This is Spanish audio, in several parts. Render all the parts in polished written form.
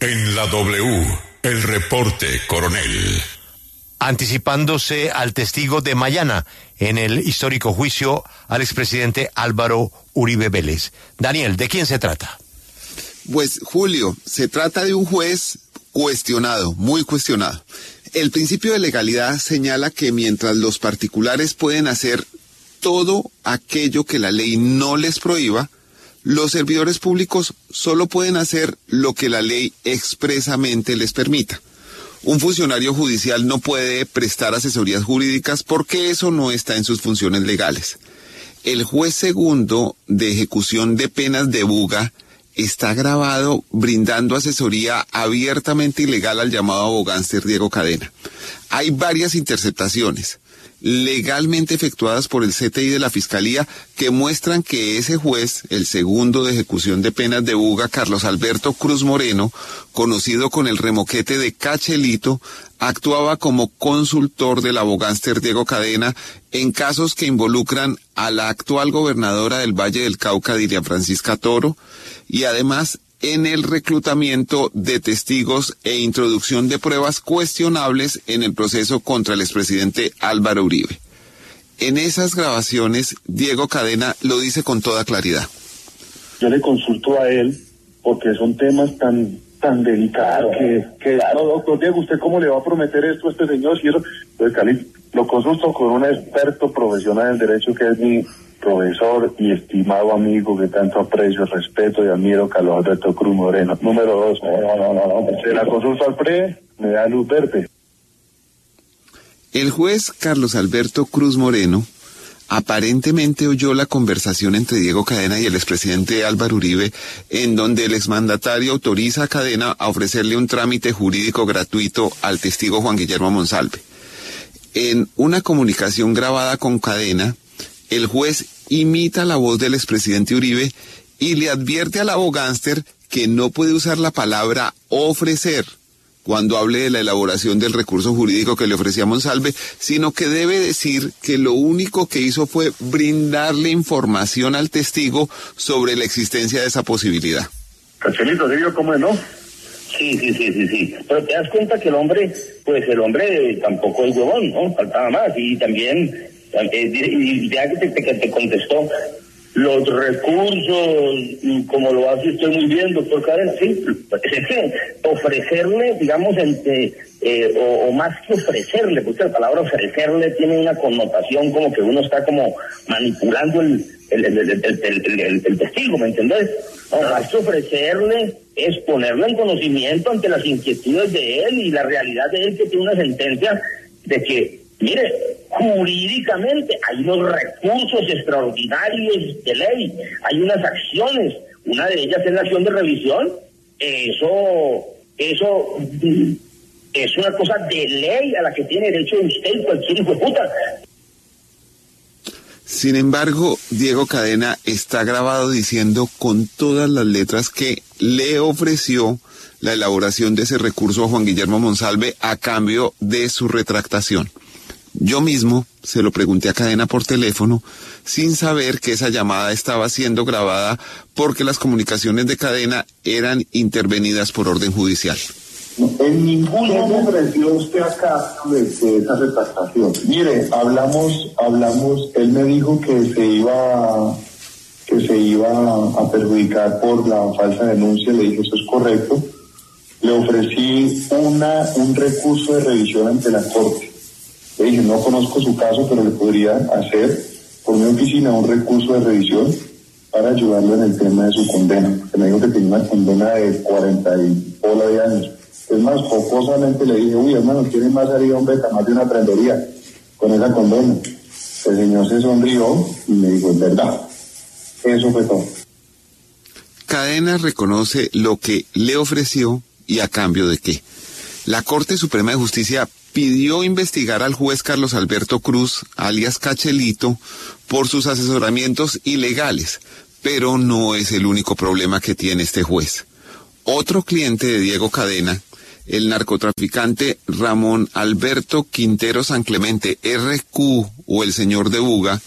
En la W, el reporte, coronel. Anticipándose al testigo de mañana en el histórico juicio al expresidente Álvaro Uribe Vélez. Daniel, ¿de quién se trata? Pues, Julio, se trata de un juez cuestionado, muy cuestionado. El principio de legalidad señala que mientras los particulares pueden hacer todo aquello que la ley no les prohíba, los servidores públicos solo pueden hacer lo que la ley expresamente les permita. Un funcionario judicial no puede prestar asesorías jurídicas porque eso no está en sus funciones legales. El juez segundo de ejecución de penas de Buga está grabado brindando asesoría abiertamente ilegal al llamado abogánster Diego Cadena. Hay varias interceptaciones legalmente efectuadas por el CTI de la Fiscalía que muestran que ese juez, el segundo de ejecución de penas de Buga, Carlos Alberto Cruz Moreno, conocido con el remoquete de Cachelito, actuaba como consultor del abogánster Diego Cadena en casos que involucran a la actual gobernadora del Valle del Cauca, Dilian Francisca Toro, y además en el reclutamiento de testigos e introducción de pruebas cuestionables en el proceso contra el expresidente Álvaro Uribe. En esas grabaciones, Diego Cadena lo dice con toda claridad. Yo le consulto a él porque son temas tan delicados que claro, doctor Diego, ¿usted cómo le va a prometer esto a este señor? Si eso, entonces, Cali, lo consulto con un experto profesional en derecho que es mi profesor y estimado amigo que tanto aprecio, respeto y admiro, Carlos Alberto Cruz Moreno. Número 2, se la consulta al PRE, me da luz verde. El juez Carlos Alberto Cruz Moreno aparentemente oyó la conversación entre Diego Cadena y el expresidente Álvaro Uribe, en donde el exmandatario autoriza a Cadena a ofrecerle un trámite jurídico gratuito al testigo Juan Guillermo Monsalve. En una comunicación grabada con Cadena, el juez imita la voz del expresidente Uribe y le advierte al abogánster que no puede usar la palabra ofrecer cuando hable de la elaboración del recurso jurídico que le ofrecía Monsalve, sino que debe decir que lo único que hizo fue brindarle información al testigo sobre la existencia de esa posibilidad. Cachelito, ¿sí vio cómo es, no? Sí. Pero te das cuenta que el hombre tampoco es huevón, ¿no? Faltaba más. Y también, ya que te contestó, los recursos, como lo hace usted muy bien, doctor Cadena, sí, es que ofrecerle, digamos, o más que ofrecerle, porque la palabra ofrecerle tiene una connotación como que uno está como manipulando el testigo, ¿me entendés? No, más que ofrecerle es ponerlo en conocimiento ante las inquietudes de él y la realidad de él, que tiene una sentencia de que, mire, jurídicamente hay unos recursos extraordinarios de ley, hay unas acciones, una de ellas es la acción de revisión. Eso es una cosa de ley a la que tiene derecho usted y cualquier hijo de puta. Sin embargo, Diego Cadena está grabado diciendo con todas las letras que le ofreció la elaboración de ese recurso a Juan Guillermo Monsalve a cambio de su retractación. Yo mismo se lo pregunté a Cadena por teléfono sin saber que esa llamada estaba siendo grabada porque las comunicaciones de Cadena eran intervenidas por orden judicial. En ningún momento ofreció usted acá de esa retractación. Mire, hablamos, él me dijo que se iba a perjudicar por la falsa denuncia, le dije eso es correcto. Le ofrecí un recurso de revisión ante la Corte. Le dije, no conozco su caso, pero le podría hacer por mi oficina un recurso de revisión para ayudarlo en el tema de su condena. Porque me dijo que tenía una condena de 40 y pola de años. Es más, jocosamente le dije, uy, hermano, tiene más arriba un beta, más de una prendería con esa condena. El señor se sonrió y me dijo, es verdad. Eso fue todo. Cadena reconoce lo que le ofreció y a cambio de qué. La Corte Suprema de Justicia pidió investigar al juez Carlos Alberto Cruz, alias Cachelito, por sus asesoramientos ilegales, pero no es el único problema que tiene este juez. Otro cliente de Diego Cadena, el narcotraficante Ramón Alberto Quintero San Clemente, RQ, o el señor de Buga,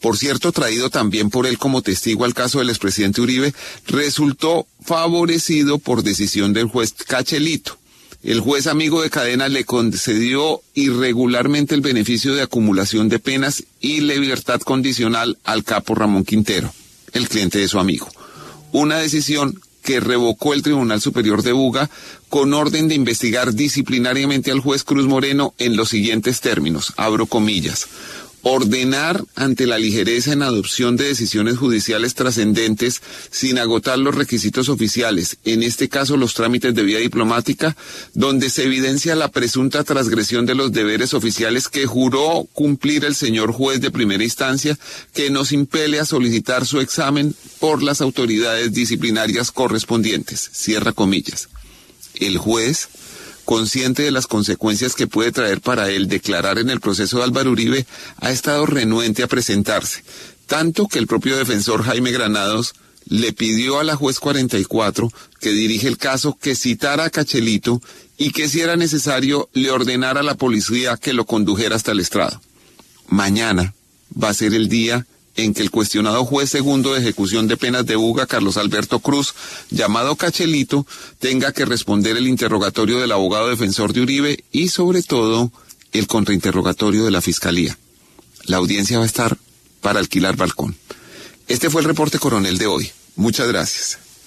por cierto traído también por él como testigo al caso del expresidente Uribe, resultó favorecido por decisión del juez Cachelito. El juez amigo de Cadena le concedió irregularmente el beneficio de acumulación de penas y libertad condicional al capo Ramón Quintero, el cliente de su amigo. Una decisión que revocó el Tribunal Superior de Buga con orden de investigar disciplinariamente al juez Cruz Moreno en los siguientes términos, abro comillas: ordenar ante la ligereza en adopción de decisiones judiciales trascendentes sin agotar los requisitos oficiales, en este caso los trámites de vía diplomática, donde se evidencia la presunta transgresión de los deberes oficiales que juró cumplir el señor juez de primera instancia, que nos impele a solicitar su examen por las autoridades disciplinarias correspondientes. Cierra comillas. El juez, consciente de las consecuencias que puede traer para él declarar en el proceso de Álvaro Uribe, ha estado renuente a presentarse, tanto que el propio defensor Jaime Granados le pidió a la juez 44, que dirige el caso, que citara a Cachelito y que, si era necesario, le ordenara a la policía que lo condujera hasta el estrado. Mañana va a ser el día en que el cuestionado juez segundo de ejecución de penas de Buga, Carlos Alberto Cruz, llamado Cachelito, tenga que responder el interrogatorio del abogado defensor de Uribe y, sobre todo, el contrainterrogatorio de la Fiscalía. La audiencia va a estar para alquilar balcón. Este fue el reporte coronel de hoy. Muchas gracias.